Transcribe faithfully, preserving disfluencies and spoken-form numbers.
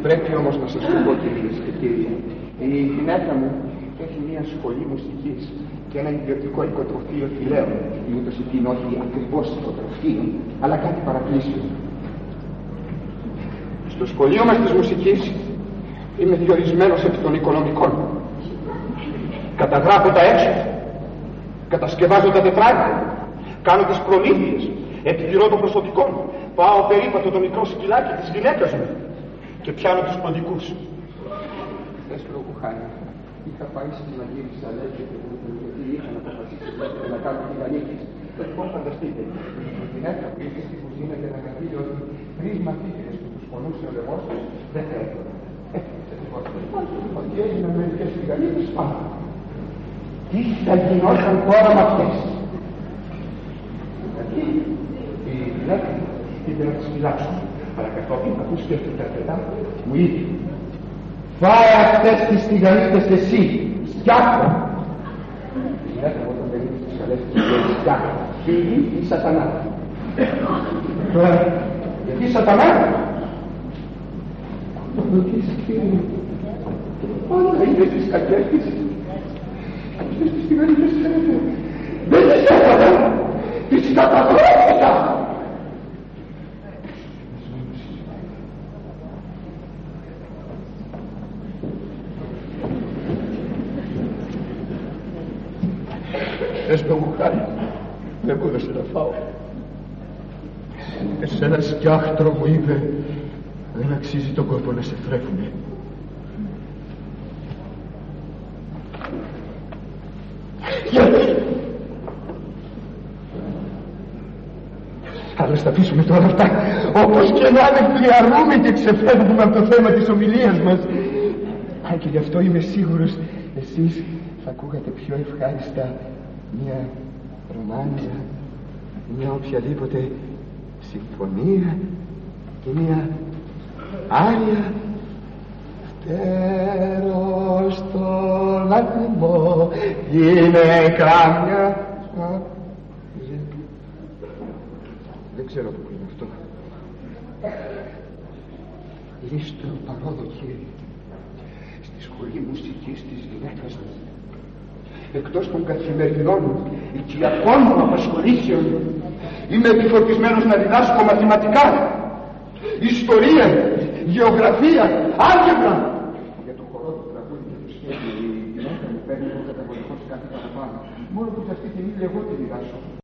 Πρέπει όμως να σας το πω, κυρίες και κύριοι, η γυναίκα μου έχει μια σχολή μουσικής και ένα ιδιωτικό οικοτροφείο θηλαίων, ή ούτως ή την όχι ακριβώς οικοτροφείο, αλλά κάτι παραπλήσιο. Στο σχολείο μας της μουσικής είμαι διορισμένος επί των οικονομικών. Καταγράφω τα έξοδα, κατασκευάζω τα τετράδια, κάνω τις προμήθειες, επιπληρώ το προσωπικό μου, πάω περίπατο το μικρό σκυλάκι της γυναίκας μου και πιάνω τους ποντικούς. Χθες λόγου χάρη είχα πάει στην Αγία Σαλέκη γιατί είχαν αποφασίσει να κάνω την αλήθεια. Λοιπόν, φανταστείτε, η γυναίκα που είχε στην κουζίνα και να πει ότι τρεις μαθήτες που τους πονούσε ο λαιμός τους δεν θα έρθουν. Ότι έγιναν μερικές σιγαρίδες πάνω. Τι θα γινόταν τώρα με αυτές? Εκεί η γυναίκα είπε να τις φυλάξουν, αλλά κατόπιν αφού σκέφτεται αρκετά μου είπε: φάε αυτές τις τηγανίτες εσύ, σκιάκτα. Η γυναίκα μου όταν δεν είπε στις καλές της λέει σκιάκτα, φίλοι ή σατανά. Τώρα, γιατί σατανά? Το ρωτήσει κύριε, όλα είναι στις κακές της. Αυτές τις τηγανίτες ξέρετε, δεν τις έφαγα, τις κατατρόφηκα. Έστω μου χάρη, δεν μπορούσε να φάω. Εσένα σκιάχτρο μου είπε, δεν αξίζει τον κόπο να σε θρέφουνε. Γιατί? Αλλά θα αφήσουμε τώρα αυτά, όπως και να είναι φλιαρούμε και ξεφεύγουμε από το θέμα της ομιλίας μας. Αν και γι' αυτό είμαι σίγουρος, εσείς θα ακούγατε πιο ευχάριστα μια ρομάνια, μια οποιαδήποτε συμφωνία και μια άρια. Φτερώ στο λαγμό είναι κράμια. Δεν ξέρω πού είναι αυτό. Είστε παρόδο, κύριε, στη σχολή μουσικής της γυναίκας μου. Εκτός των καθημερινών οικιακών μου απασχολήσεων είμαι επιφορτισμένος να διδάσκω μαθηματικά, ιστορία, γεωγραφία, άλγευρα. Για το χορό του τραγούδι και του σχέδιου η γυναίκα μου παίρνει το καταβολικός κάτι παραπάνω. Μόνο που σε αυτή την ύλη εγώ τη διδάσκω.